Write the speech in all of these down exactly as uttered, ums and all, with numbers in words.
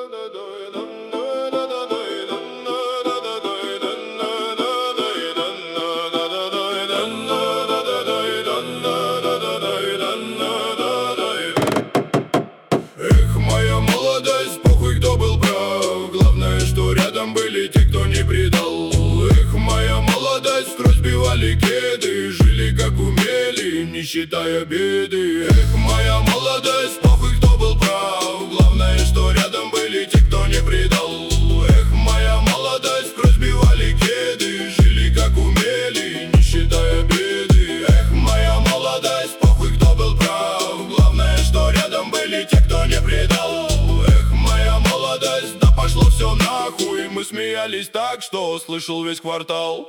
Эх, моя молодость, похуй, кто был прав. Главное, что рядом были те, кто не предал. Эх, моя молодость, кровь сбивали кеды, жили как умели, не считая беды. Эх, моя молодость, похуй, кто был прав. Главное, что рядом были те, кто не предал. Эх, моя молодость, кровь сбивали кеды, жили как умели, не считая беды. Эх, моя молодость, похуй, кто был прав. Главное, что рядом были те, кто не предал. Эх, моя молодость, да пошло все нахуй. Мы смеялись так, что слышал весь квартал.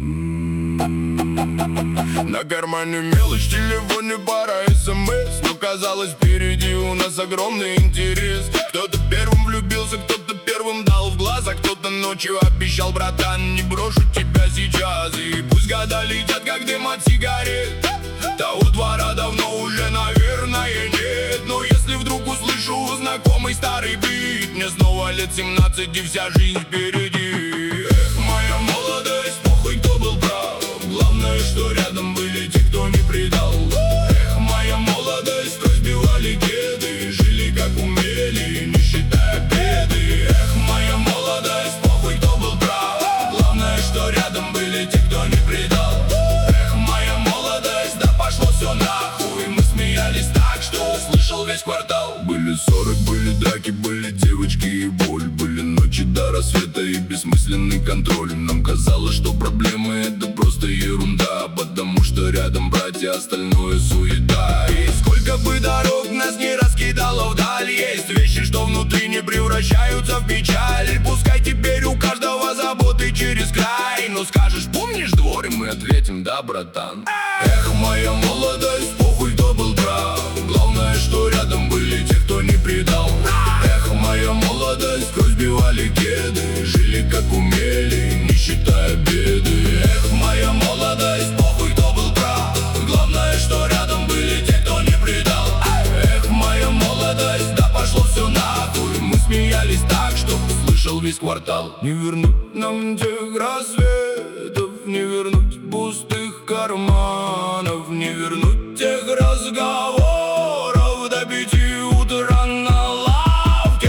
На кармане мелочь, телефоне пара смс. Но казалось, впереди у нас огромный интерес. Кто-то первым влюбился, кто-то первым дал в глаз, а кто-то ночью обещал: братан, не брошу тебя сейчас. И пусть года летят, как дым от сигарет, того двора давно уже, наверное, нет. Но если вдруг услышу знакомый старый бит, мне снова лет семнадцать и вся жизнь впереди. Эх, моя молодость, похуй, кто был прав. Главное, что рядом были те, кто не предал. Эх, моя молодость, кровь сбивали кеды, жили как умели, не считая беды. Эх, моя молодость, похуй, кто был прав. Главное, что рядом были те, кто не предал. Эх, моя молодость, да пошло все нахуй. Мы смеялись так, что слышал весь квартал. Были сорок, были драки, были девочки и боль. Были ночи до рассвета и бессмысленный контроль. Нам казалось, что проблемы — это просто ерунда, потому что рядом братья, остальное суета. И сколько бы дорог нас не раскидало вдаль, есть вещи, что внутри не превращаются в печаль. Пускай теперь у каждого заботы через край, но скажешь: помнишь двор? И мы ответим: да, братан. Эх, моя молодость, похуй, кто был прав. Главное, что рядом были те, кто не предал. Эх, моя молодость, кровь сбивали кеды, жили как умели, не считая беды. Эх, моя молодость, похуй, кто был прав. Главное, что рядом были те, кто не предал. Эх, моя молодость, да пошло все нахуй. Мы смеялись так, что слышал весь квартал. Не вернуть нам тех рассветов, не вернуть пустых карманов, не вернуть тех разговоров до пяти утра на лавке.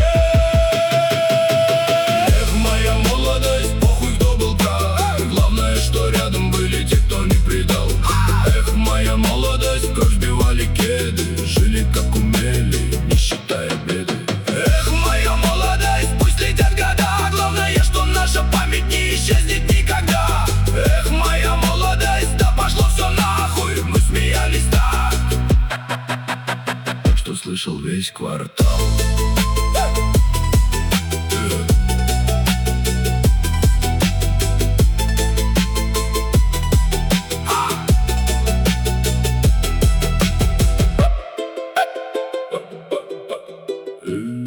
Эх, моя молодость, похуй, кто был прав. Главное, что рядом были те, кто не предал. Эх, моя молодость, кровь сбивали кеды, жили как умели, не считая беды. Эх, моя молодость, пусть летят года, главное, что наша память не исчезнет никогда. Эх, моя молодость, да пошло все нахуй. Мы смеялись так, что слышал весь квартал. Uh.